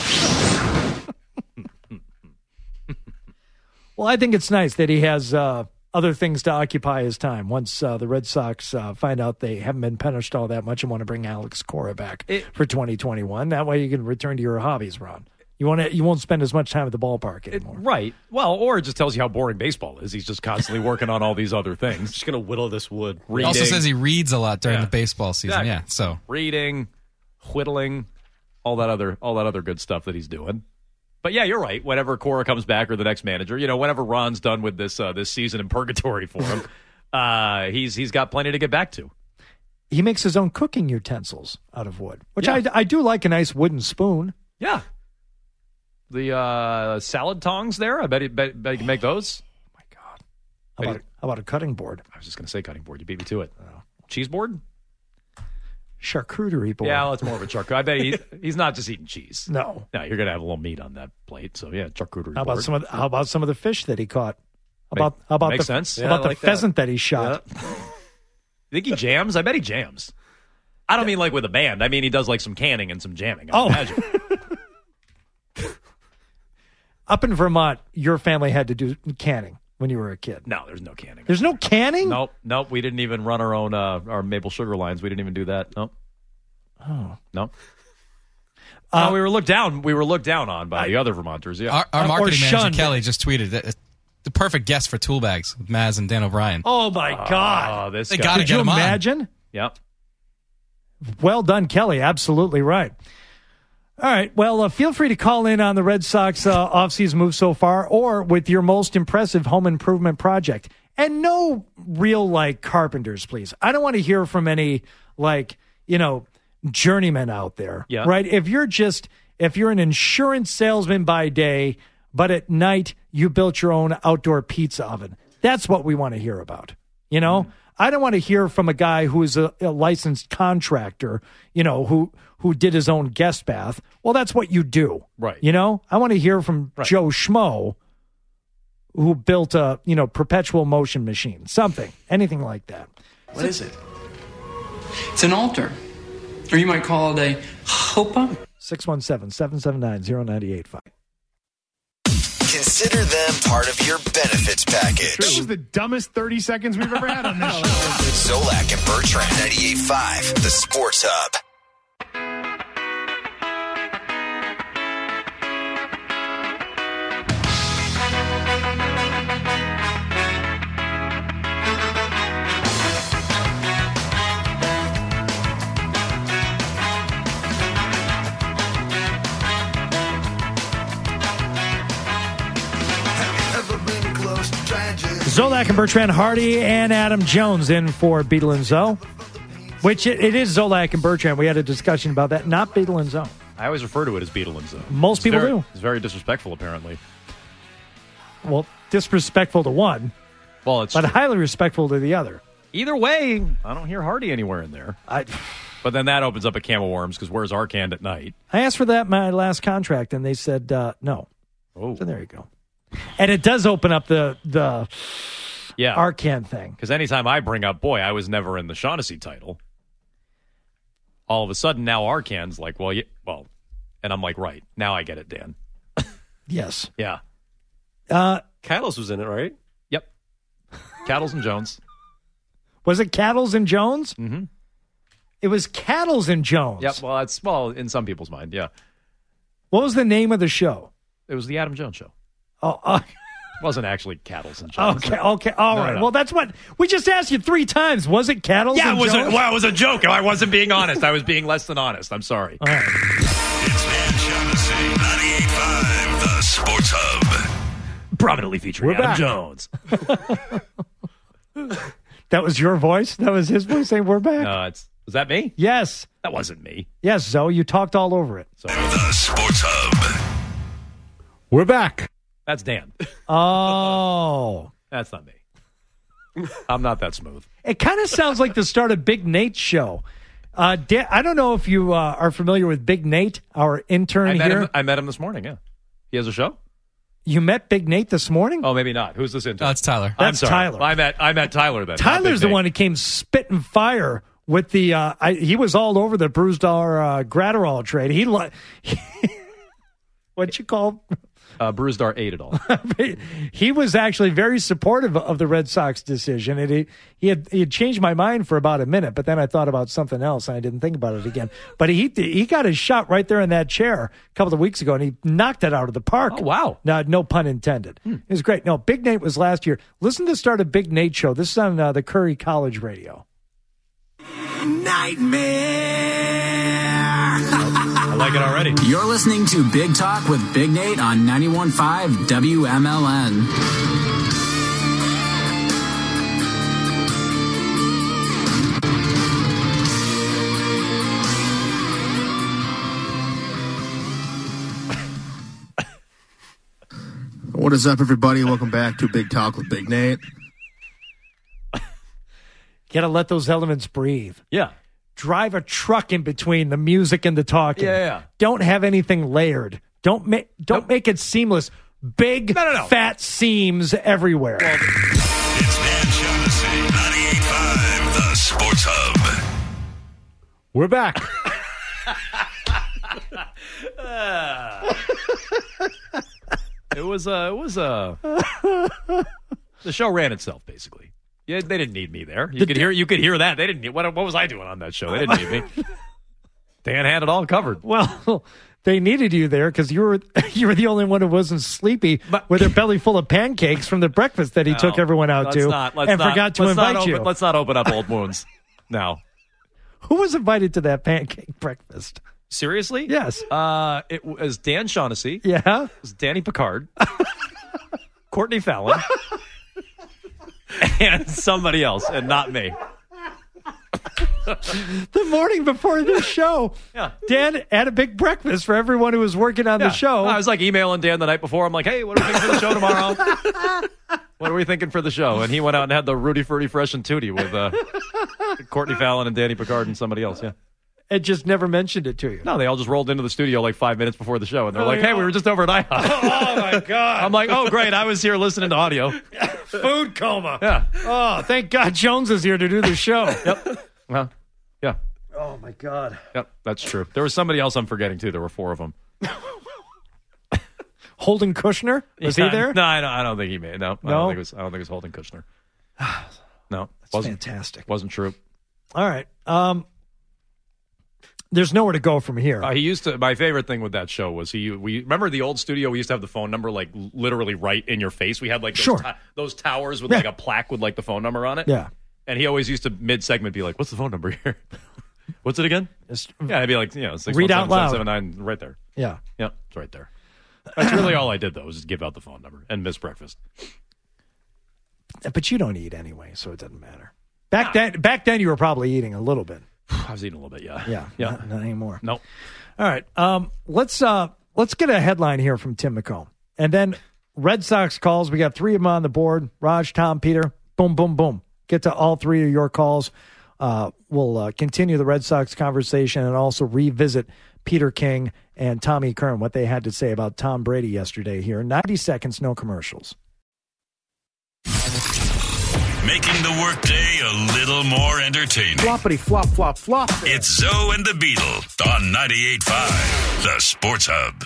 Well, I think it's nice that he has uh, other things to occupy his time. Once uh, the Red Sox uh, find out they haven't been punished all that much and want to bring Alex Cora back it, for twenty twenty-one, that way you can return to your hobbies, Ron. You want to, you won't spend as much time at the ballpark anymore. It, right. Well, or it just tells you how boring baseball is. He's just constantly working on all these other things. Just going to whittle this wood. He also says he reads a lot during yeah. the baseball season. Exactly. Yeah. So reading, whittling, all that other all that other good stuff that he's doing. But yeah, you're right. Whenever Cora comes back or the next manager, you know, whenever Ron's done with this uh, this season in purgatory for him, uh, he's he's got plenty to get back to. he makes his own cooking utensils out of wood, which Yeah. I, I do like a nice wooden spoon. Yeah. The uh, salad tongs there, I bet, he, bet, bet you can make those. How about, how about a cutting board? I was just going to say cutting board. You beat me to it. Cheese board? Charcuterie board. Yeah, well, it's more of a charcuterie. I bet he, he's not just eating cheese. No. No, you're going to have a little meat on that plate. So, yeah, charcuterie How about board. some of the, how about some of the fish that he caught? How Make- about how about makes the, sense. How Yeah, about I the like that. pheasant that he shot? You think he jams? I bet he jams. I don't mean like with a band. I mean he does like some canning and some jamming. I Oh. imagine. Up in Vermont, your family had to do canning when you were a kid. No, there's no canning. There's no canning? Nope, nope. We didn't even run our own uh, our maple sugar lines. We didn't even do that. Nope. Oh. No. Uh, no, we were looked down. We were looked down on by the other Vermonters. Yeah. Our, our Or marketing manager, shunned. Kelly, just tweeted that the perfect guest for tool bags with Maz and Dan O'Brien. Oh, my God. Oh, this They guy. gotta Could get you him on. imagine? Yep. Well done, Kelly. Absolutely right. All right. Well, uh, feel free to call in on the Red Sox uh, offseason move so far or with your most impressive home improvement project. And no real, like, carpenters, please. I don't want to hear from any, like, you know, journeymen out there. Yeah. Right? If you're just, if you're an insurance salesman by day, but at night you built your own outdoor pizza oven, that's what we want to hear about. You know? Mm-hmm. I don't want to hear from a guy who is a, a licensed contractor, you know, who who did his own guest bath. Well, that's what you do. Right. You know, I want to hear from Right. Joe Schmo who built a, you know, perpetual motion machine, something, anything like that. What is it? It's an altar. Or you might call it a chuppah. six one seven, seven seven nine, zero nine eight five. Consider them part of your benefits package. This is the dumbest thirty seconds we've ever had on this show. Zolak and Bertrand, ninety-eight point five, the Sports Hub. Zolak and Bertrand Hardy and Adam Jones in for Beetle and Zoe, which it, it is Zolak and Bertrand. We had a discussion about that, not Beetle and Zoe. I always refer to it as Beetle and Zoe. Most It's people very- do. It's very disrespectful, apparently. Well, disrespectful to one, Well, it's but highly respectful to the other. either way. I don't hear Hardy anywhere in there. I But then that opens up a can of worms because where's Arcand at night? I asked for that in my last contract, and they said uh, no. Oh, So there you go. And it does open up the the yeah. Arcand thing. Because anytime I bring up, boy, I was never in the Shaughnessy title. All of a sudden now Arcand's like, well, yeah, well, and I'm like, right now I get it, Dan. Yes. Yeah. Uh, Cattles was in it, right? Yep. Cattles and Jones. Was it Cattles and Jones? Mm-hmm. It was Cattles and Jones. Yep. Well, that's well in some people's mind. Yeah. What was the name of the show? It was the Adam Jones show. Oh, uh, It wasn't actually Cattles and Jones. okay, okay, all No, right. no. Well, that's what we just asked you three times. Was it Cattles Yeah, and it was a, Jones? well, it was a joke. I wasn't being honest. I was being less than honest. I'm sorry. All right. It's Dan Shaughnessy, ninety-eight point five, the Sports Hub. Prominently featuring We're Adam back. Jones. That was your voice? That was his voice saying we're back? No, it's was that me? Yes. That wasn't me. Yes, Zoe, you talked all over it. The Sports Hub. We're back. That's Dan. Oh. That's not me. I'm not that smooth. It kind of sounds like the start of Big Nate's show. Uh, Dan, I don't know if you uh, are familiar with Big Nate, our intern I met, here. him, I met him this morning, yeah. He has a show? You met Big Nate this morning? Oh, maybe not. Who's this intern? Oh, it's Tyler. I'm That's sorry. Tyler. I met, I met Tyler then. not Tyler's Big the Nate. one who came spitting fire with the. Uh, I, he was all over the Bruised R uh, Gratterall trade. He, li- what you call? Uh, Bruised R ate it all. He was actually very supportive of the Red Sox decision, and he he had he had changed my mind for about a minute, but then I thought about something else and I didn't think about it again. But he he got his shot right there in that chair a couple of weeks ago, and he knocked it out of the park. Oh, wow. No, no pun intended. It was great. No, Big Nate was last year. Listen to the start of Big Nate show. This is on uh, the Curry College radio. I like it already. You're listening to Big Talk with Big Nate on ninety-one point five W M L N. What is up, everybody? Welcome back to Big Talk with Big Nate. Got to let those elements breathe. Yeah. Drive a truck in between the music and the talking. Yeah, yeah. Don't have anything layered. Don't make don't nope. make it seamless. Big, no, no, no. fat seams everywhere. It's Dan Shaughnessy, ninety-eight point five, the Sports Hub. We're back. uh, it was uh, it was uh, the show ran itself basically. Yeah, they didn't need me there. You the could d- hear you could hear that. They didn't need what what was I doing on that show? They didn't need me. Dan had it all covered. Well, they needed you there because you were you were the only one who wasn't sleepy but, with their belly full of pancakes from the breakfast that he no, took everyone out to not, and not, forgot to let's invite not you. Open, let's not open up old wounds now. Who was invited to that pancake breakfast? Seriously? Yes. Uh, it was Dan Shaughnessy. Yeah. It was Danny Picard. Courtney Fallon. And somebody else, and not me. The morning before this show, yeah. Dan had a big breakfast for everyone who was working on yeah. the show. I was like emailing Dan the night before. I'm like, hey, what are we thinking for the show tomorrow? What are we thinking for the show? And he went out and had the Rudy Fruity Fresh and Tootie with uh, Courtney Fallon and Danny Picard and somebody else, yeah. And just never mentioned it to you. No, they all just rolled into the studio like five minutes before the show, and they're oh, like, hey, yeah. we were just over at I HOP. Oh, my God. I'm like, oh, great. I was here listening to audio. Food coma. Yeah. Oh, thank God Jones is here to do the show. Yep. Well, yeah. Oh, my God. Yep, that's true. There was somebody else I'm forgetting, too. There were four of them. Holden Kushner? Was yeah, he there? No, I don't, I don't think he made No, no? I don't think it was, I don't think it was Holden Kushner. No. That's wasn't, fantastic. Wasn't true. All right. Um, there's nowhere to go from here. Uh, he used to. My favorite thing with that show was he. We remember the old studio. We used to have the phone number like literally right in your face. We had like those, sure. ta- those towers with yeah. like a plaque with like the phone number on it. Yeah. And he always used to mid segment be like, "What's the phone number here? What's it again?" Just yeah, I'd be like, you know, six read one out seven, loud. seven, seven nine, right there. Yeah. Yeah, it's right there. That's really all I did though, was just give out the phone number and miss breakfast. But you don't eat anyway, so it doesn't matter. Back nah. then, back then you were probably eating a little bit. I was eating a little bit, yeah. Yeah, yeah. Not, not anymore. Nope. All right, um, let's uh, let's get a headline here from Tim McComb, and then Red Sox calls. We got three of them on the board: Raj, Tom, Peter. Boom, boom, boom. Get to all three of your calls. Uh, we'll uh, continue the Red Sox conversation and also revisit Peter King and Tommy Kern, what they had to say about Tom Brady yesterday. Here, ninety seconds, no commercials. Making the workday a little more entertaining. Floppity flop flop flop. It's Zoe and the Beetle on ninety-eight point five, the Sports Hub.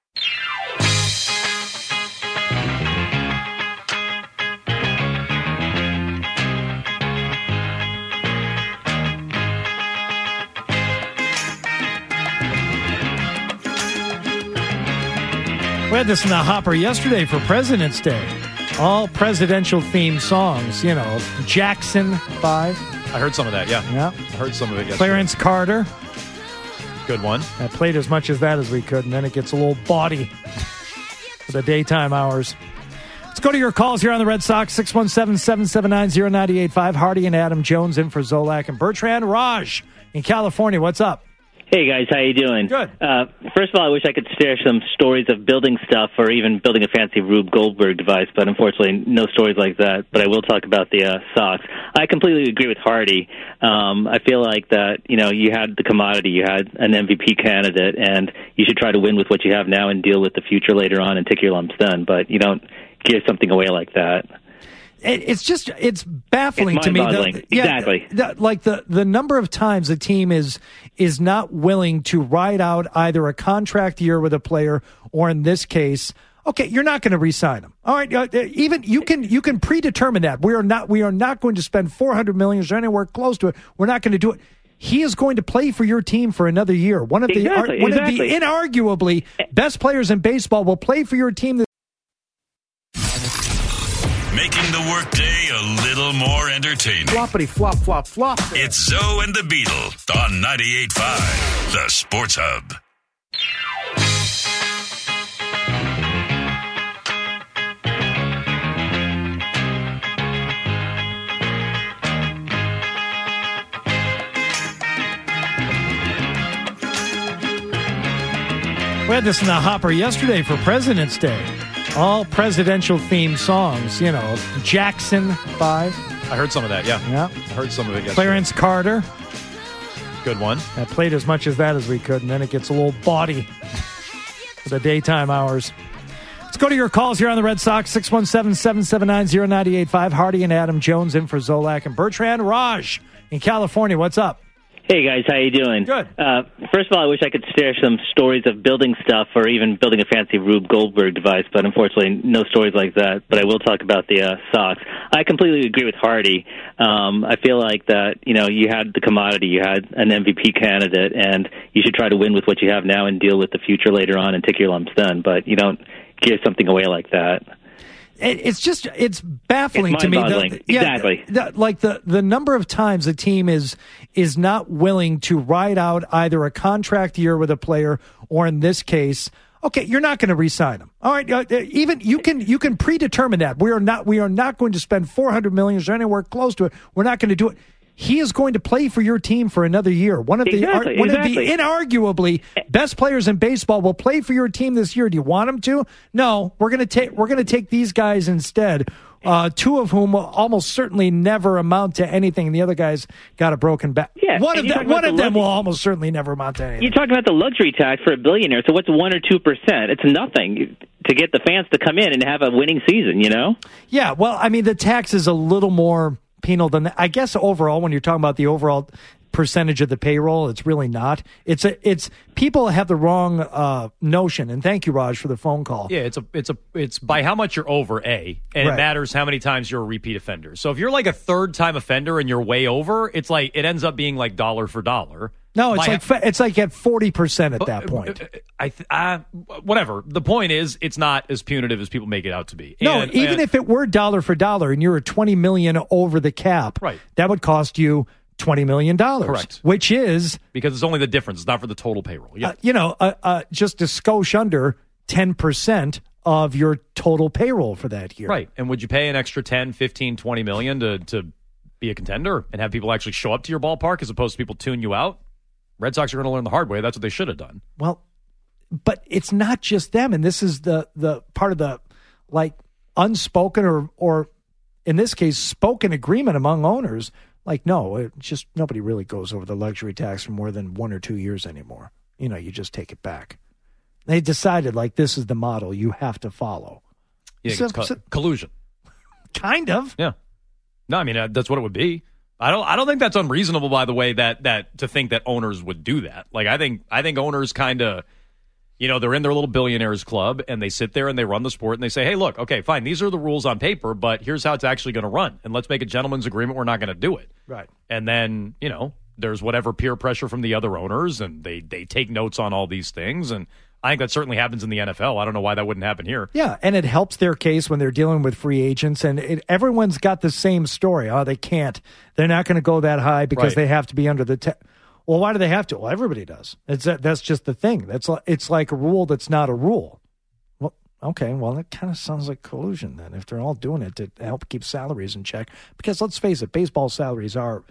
We had this in the hopper yesterday for President's Day. All presidential-themed songs, you know, Jackson five. I heard some of that, yeah. Yeah. I heard some of it yesterday. Clarence Carter. Good one. I played as much as that as we could, and then it gets a little bawdy for the daytime hours. Let's go to your calls here on the Red Sox, six one seven, seven seven nine, zero nine eight five. Hardy and Adam Jones in for Zolak and Bertrand. Raj in California, what's up? Hey, guys, how you doing? Good. Uh, first of all, I wish I could share some stories of building stuff or even building a fancy Rube Goldberg device, but unfortunately, no stories like that. But I will talk about the uh, Sox. I completely agree with Hardy. Um, I feel like that, you know, you had the commodity, you had an M V P candidate, and you should try to win with what you have now and deal with the future later on and take your lumps then. But you don't give something away like that. It's just, it's baffling it's to me. The, yeah, exactly. The, like the, the number of times a team is is not willing to ride out either a contract year with a player or in this case, okay, you're not going to re-sign him. All right, uh, even you can you can predetermine that. We are not we are not going to spend four hundred million dollars or anywhere close to it. We're not going to do it. He is going to play for your team for another year. One of the exactly, one exactly. of the inarguably best players in baseball will play for your team. Making the workday a little more entertaining. Floppity flop flop flop. It's Zoe and the Beetle on ninety-eight point five, the Sports Hub. We had this in the hopper yesterday for President's Day. All presidential themed songs, you know. Jackson five. I heard some of that, yeah. Yeah. I heard some of it yesterday. Clarence Carter. Good one. I played as much as that as we could, and then it gets a little bawdy for the daytime hours. Let's go to your calls here on the Red Sox. six one seven, seven seven nine, zero nine eight five. Hardy and Adam Jones in for Zolak and Bertrand. Raj in California, what's up? Hey, guys. How you doing? Good. Uh, first of all, I wish I could share some stories of building stuff or even building a fancy Rube Goldberg device, but unfortunately, no stories like that. But I will talk about the uh, Sox. I completely agree with Hardy. Um, I feel like that, you know, you had the commodity, you had an M V P candidate, and you should try to win with what you have now and deal with the future later on and take your lumps then. But you don't give something away like that. It's just, it's baffling it's to me. The, yeah, exactly. The, like the, the number of times a team is is not willing to ride out either a contract year with a player or, in this case, okay, you're not going to re-sign him. All right, uh, even you can you can predetermine that we are not we are not going to spend four hundred million dollars or anywhere close to it. We're not going to do it. He is going to play for your team for another year. One of the exactly, one exactly. of the inarguably best players in baseball will play for your team this year. Do you want him to? No, we're going to take we're going to take these guys instead. Uh, two of whom will almost certainly never amount to anything. And the other guys got a broken back. Yeah, one of them one the of them luxury, will almost certainly never amount to anything. You're talking about the luxury tax for a billionaire. So what's one or two percent? It's nothing to get the fans to come in and have a winning season. You know? Yeah. Well, I mean, the tax is a little more penal than that. I guess overall, when you're talking about the overall percentage of the payroll, it's really not. It's a, it's people have the wrong uh, notion. And thank you, Raj, for the phone call. Yeah, it's a, it's a, it's by how much you're over A, and Right. it matters how many times you're a repeat offender. So if you're like a third time offender and you're way over, it's like it ends up being like dollar for dollar. No, it's By- like fa- it's like at forty percent at that Uh, point. I, th- uh, whatever. The point is, it's not as punitive as people make it out to be. No, And- even and- if it were dollar for dollar and you're at twenty million over the cap, Right. that would cost you twenty million dollars. Correct. Which is, because it's only the difference, it's not for the total payroll. Yeah, uh, you know, uh, uh, just a skosh under ten percent of your total payroll for that year. right. And would you pay an extra ten, fifteen, twenty million to to be a contender and have people actually show up to your ballpark as opposed to people tune you out? Red Sox are going to learn the hard way. That's what they should have done. Well, but it's not just them, and this is the the part of the like unspoken or or in this case spoken agreement among owners. Like, no, it just nobody really goes over the luxury tax for more than one or two years anymore. You know, you just take it back. They decided like this is the model you have to follow. Yeah, So- it's co- so- collusion. Kind of. Yeah. No, I mean uh, that's what it would be. I don't. I don't think that's unreasonable. By the way, that that to think that owners would do that. Like I think. I think owners kind of, you know, they're in their little billionaires club and they sit there and they run the sport and they say, hey, look, okay, fine, these are the rules on paper, but here's how it's actually going to run, and let's make a gentleman's agreement. We're not going to do it. Right. And then you know, there's whatever peer pressure from the other owners, and they they take notes on all these things, and I think that certainly happens in the N F L. I don't know why that wouldn't happen here. Yeah, and it helps their case when they're dealing with free agents, and it, everyone's got the same story. Oh, they can't. They're not going to go that high because Right. they have to be under the. Te- well, why do they have to? Well, everybody does. It's that's just the thing. That's li- it's like a rule that's not a rule. Well, okay. Well, it kind of sounds like collusion then. If they're all doing it to help keep salaries in check, because let's face it, baseball salaries are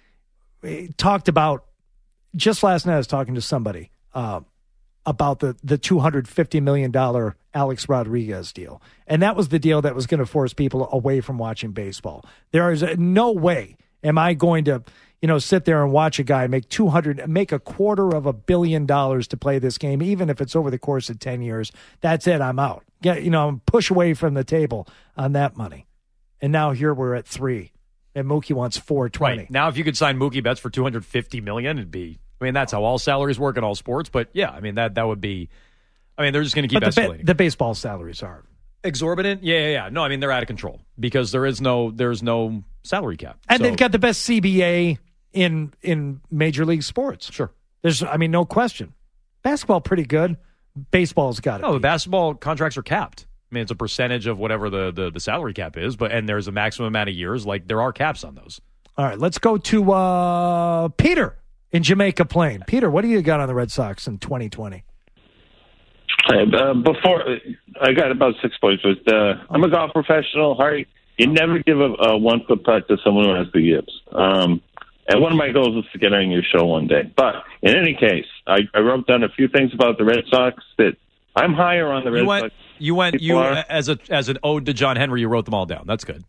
we talked about. Just last night, I was talking to somebody. Uh, about the, the two hundred fifty million dollars Alex Rodriguez deal. And that was the deal that was going to force people away from watching baseball. There is no way am I going to, you know, sit there and watch a guy make two hundred, make a quarter of a billion dollars to play this game, even if it's over the course of ten years. That's it. I'm out. Get, you know, push away from the table on that money. And now here we're at three and Mookie wants four twenty. Right. Now, if you could sign Mookie Betts for two hundred fifty million dollars, it'd be, I mean, that's how all salaries work in all sports. But yeah, I mean, that that would be, I mean, they're just going to keep but the, escalating. ba- the baseball salaries are exorbitant. Yeah, yeah, yeah. No, I mean, they're out of control because there is no, there's no salary cap. And So- they've got the best C B A in in Major League Sports. Sure. There's, I mean, no question. Basketball pretty good. Baseball's got it. No, the basketball contracts are capped. I mean, it's a percentage of whatever the, the, the salary cap is, but and there's a maximum amount of years. Like there are caps on those. All right, let's go to uh, Peter in Jamaica Plain. Peter, what do you got on the Red Sox in twenty twenty? Uh, before I got about six points. But, uh, I'm a golf professional. Harry, you never give a, a one foot putt to someone who has the yips. Um, and one of my goals is to get on your show one day. But in any case, I, I wrote down a few things about the Red Sox that I'm higher on the Red You went, Sox. You went you are. as a as an ode to John Henry. You wrote them all down. That's good.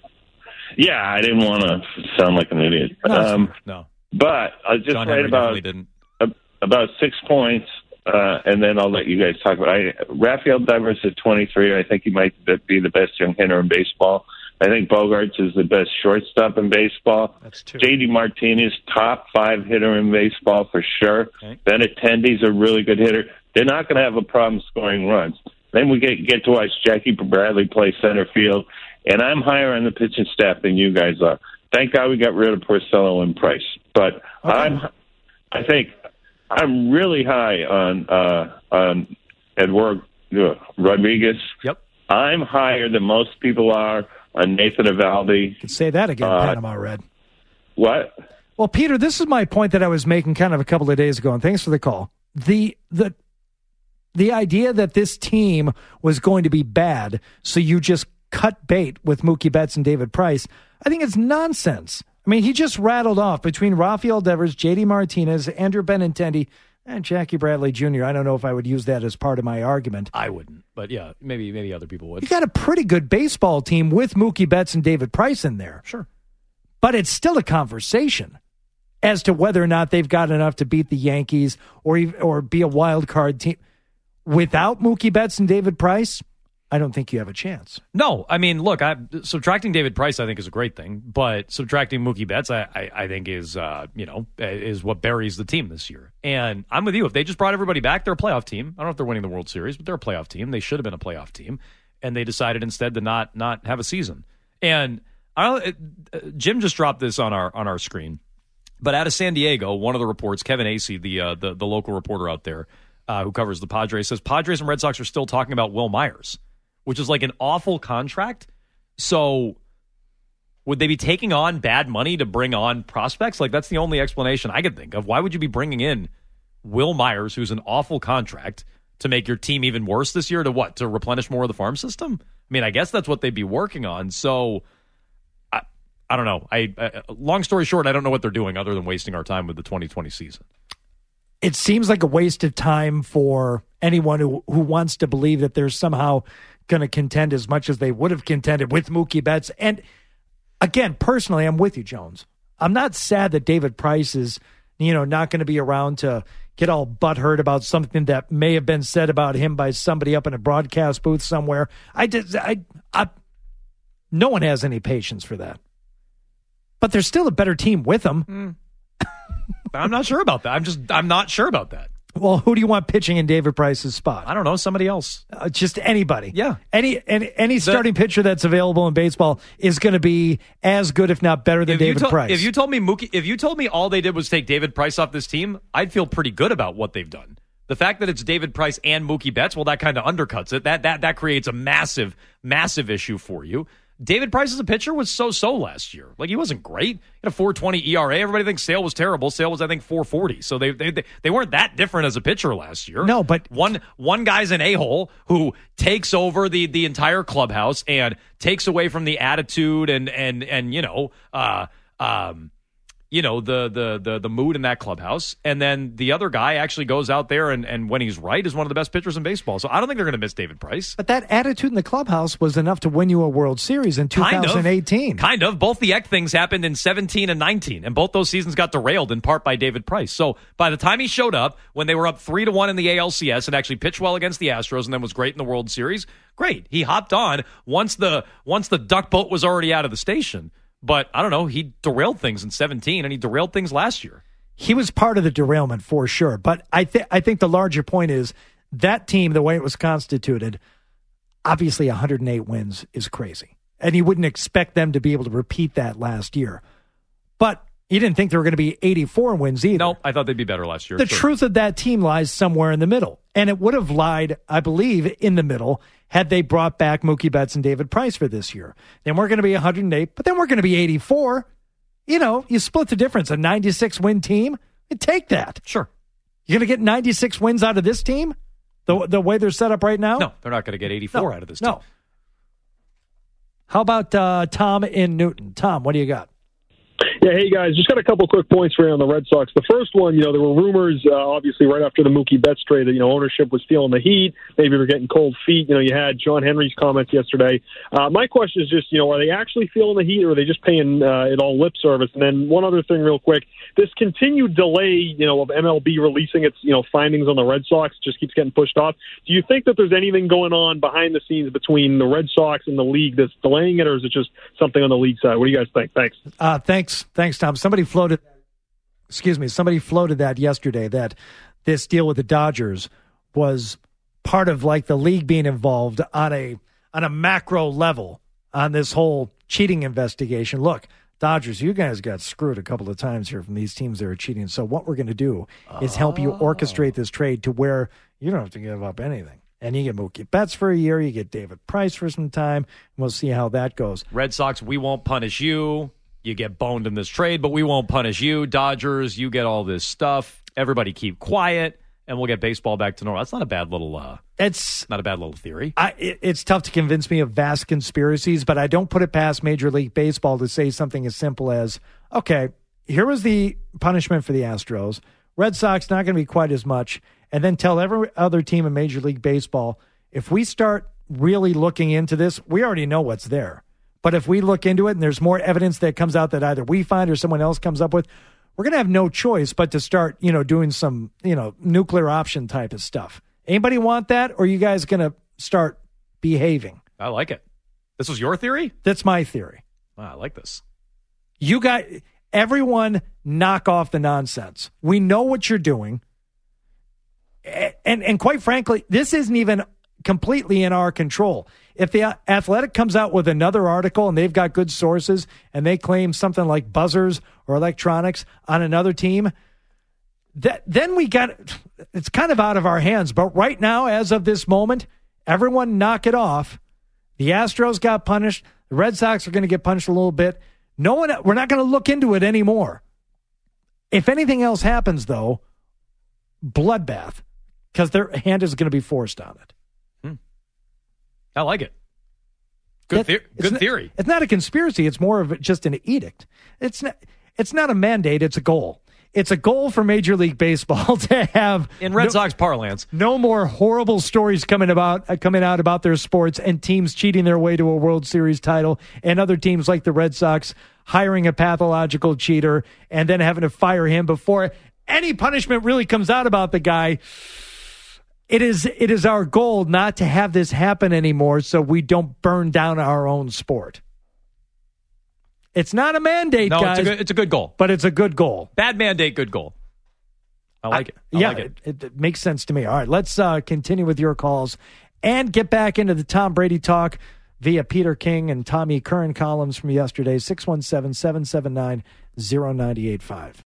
Yeah, I didn't want to sound like an idiot. No, um, no. But I'll just John write Henry about definitely didn't. about six points, uh, and then I'll let you guys talk about it. I, Rafael Devers at twenty-three. I think he might be the best young hitter in baseball. I think Bogarts is the best shortstop in baseball. That's two. J D Martinez, top five hitter in baseball for sure. Okay. Benintendi's a really good hitter. They're not going to have a problem scoring runs. Then we get get to watch Jackie Bradley play center field, and I'm higher on the pitching staff than you guys are. Thank God we got rid of Porcello and Price, but Okay. I'm, I think I'm really high on uh, on Edward uh, Rodriguez. Yep. I'm higher than most people are on Nathan Eovaldi. Could say that again, Uh, Panama Red. What? Well, Peter, this is my point that I was making kind of a couple of days ago, and thanks for the call. The the the idea that this team was going to be bad, so you just cut bait with Mookie Betts and David Price, I think it's nonsense. I mean, he just rattled off between Rafael Devers, J D Martinez, Andrew Benintendi, and Jackie Bradley Junior I don't know if I would use that as part of my argument. I wouldn't, but yeah, maybe maybe other people would. You got a pretty good baseball team with Mookie Betts and David Price in there. Sure. But it's still a conversation as to whether or not they've got enough to beat the Yankees or ev- or be a wild card team. Without Mookie Betts and David Price, I don't think you have a chance. No, I mean, look, I, subtracting David Price, I think, is a great thing, but subtracting Mookie Betts, I, I, I think, is uh, you know, is what buries the team this year. And I'm with you. If they just brought everybody back, they're a playoff team. I don't know if they're winning the World Series, but they're a playoff team. They should have been a playoff team, and they decided instead to not not have a season. And I don't, it, uh, Jim just dropped this on our on our screen, but out of San Diego, one of the reports, Kevin Acey, the uh, the, the local reporter out there uh, who covers the Padres, says Padres and Red Sox are still talking about Will Myers, which is like an awful contract. So would they be taking on bad money to bring on prospects? Like, that's the only explanation I could think of. Why would you be bringing in Will Myers, who's an awful contract, to make your team even worse this year? To what? To replenish more of the farm system? I mean, I guess that's what they'd be working on. So I, I don't know. I, I long story short, I don't know what they're doing other than wasting our time with the twenty twenty season. It seems like a waste of time for anyone who, who wants to believe that they're somehow going to contend as much as they would have contended with Mookie Betts. And again, personally, I'm with you, Jones. I'm not sad that David Price is, you know, not going to be around to get all butthurt about something that may have been said about him by somebody up in a broadcast booth somewhere. I did. I, I, no one has any patience for that. But there's still a better team with him. Mm. I'm not sure about that. I'm just, I'm not sure about that. Well, who do you want pitching in David Price's spot? I don't know. Somebody else. Uh, just anybody. Yeah. Any any, any starting the, pitcher that's available in baseball is going to be as good, if not better, than David to, Price. If you told me Mookie, if you told me all they did was take David Price off this team, I'd feel pretty good about what they've done. The fact that it's David Price and Mookie Betts, well, that kind of undercuts it. That that that creates a massive, massive issue for you. David Price as a pitcher was so-so last year. Like, he wasn't great. He had a four twenty E R A. Everybody thinks Sale was terrible. Sale was, I think, four forty. So they they they weren't that different as a pitcher last year. No, but one one guy's an a-hole who takes over the the entire clubhouse and takes away from the attitude and and and you know uh um you know the the the the mood in that clubhouse. And then the other guy actually goes out there and and when he's right is one of the best pitchers in baseball. So I don't think they're going to miss David Price. But that attitude in the clubhouse was enough to win you a World Series in two thousand eighteen. Kind of. Kind of. Both the Eck things happened in seventeen and nineteen, and both those seasons got derailed in part by David Price. So by the time he showed up, when they were up three to one in the A L C S and actually pitched well against the Astros and then was great in the World Series, great. He hopped on once the once the duck boat was already out of the station. But I don't know, he derailed things in seventeen, and he derailed things last year. He was part of the derailment for sure. But I, th- I think the larger point is that team, the way it was constituted, obviously one hundred eight wins is crazy. And you wouldn't expect them to be able to repeat that last year. But you didn't think they were going to be eighty-four wins either. No, I thought they'd be better last year. The sure. truth of that team lies somewhere in the middle. And it would have lied, I believe, in the middle had they brought back Mookie Betts and David Price for this year. Then we're going to be one hundred eight, but then we're going to be eighty-four. You know, you split the difference. A ninety-six win team, you take that. Sure. You're going to get ninety-six wins out of this team? The the way they're set up right now? No, they're not going to get eighty-four no, out of this team. No. How about uh, Tom in Newton? Tom, what do you got? Yeah, hey guys, just got a couple quick points for you on the Red Sox. The first one, you know, there were rumors, uh, obviously, right after the Mookie Betts trade that, you know, ownership was feeling the heat. Maybe they were getting cold feet. You know, you had John Henry's comments yesterday. Uh, my question is just, you know, are they actually feeling the heat, or are they just paying uh, it all lip service? And then one other thing real quick, this continued delay, you know, of M L B releasing its, you know, findings on the Red Sox just keeps getting pushed off. Do you think that there's anything going on behind the scenes between the Red Sox and the league that's delaying it, or is it just something on the league side? What do you guys think? Thanks. Uh, thanks. Thanks, Tom. Somebody floated, excuse me, somebody floated that yesterday, that this deal with the Dodgers was part of like the league being involved on a on a macro level on this whole cheating investigation. Look, Dodgers, you guys got screwed a couple of times here from these teams that are cheating. So what we're going to do is help you orchestrate this trade to where you don't have to give up anything. And you get Mookie Betts for a year, you get David Price for some time, and we'll see how that goes. Red Sox, we won't punish you. You get boned in this trade, but we won't punish you. Dodgers, you get all this stuff. Everybody keep quiet, and we'll get baseball back to normal. That's not a bad little uh, It's not a bad little theory. I, it, it's tough to convince me of vast conspiracies, but I don't put it past Major League Baseball to say something as simple as, okay, here was the punishment for the Astros. Red Sox not going to be quite as much. And then tell every other team in Major League Baseball, if we start really looking into this, we already know what's there. But if we look into it and there's more evidence that comes out that either we find or someone else comes up with, we're going to have no choice but to start, you know, doing some, you know, nuclear option type of stuff. Anybody want that? Or are you guys going to start behaving? I like it. This was your theory? That's my theory. Wow, I like this. You got everyone knock off the nonsense. We know what you're doing. And and quite frankly, this isn't even completely in our control. If the Athletic comes out with another article and they've got good sources and they claim something like buzzers or electronics on another team, that then we got it's kind of out of our hands. But right now, as of this moment, everyone knock it off. The Astros got punished. The Red Sox are going to get punished a little bit. No one, we're not going to look into it anymore. If anything else happens, though, bloodbath. Because their hand is going to be forced on it. Hmm. I like it. Good, it, the- good not, theory. It's not a conspiracy. It's more of just an edict. It's not. It's not a mandate. It's a goal. It's a goal for Major League Baseball to have in Red no, Sox parlance. No more horrible stories coming about uh, coming out about their sports and teams cheating their way to a World Series title, and other teams like the Red Sox hiring a pathological cheater and then having to fire him before any punishment really comes out about the guy. It is it is our goal not to have this happen anymore so we don't burn down our own sport. It's not a mandate, no, guys. It's a, good, it's a good goal. But it's a good goal. Bad mandate, good goal. I like I, it. I yeah, like it. It, it makes sense to me. All right, let's uh, continue with your calls and get back into the Tom Brady talk via Peter King and Tommy Curran columns from yesterday, six one seven, seven seven nine, zero nine eight five.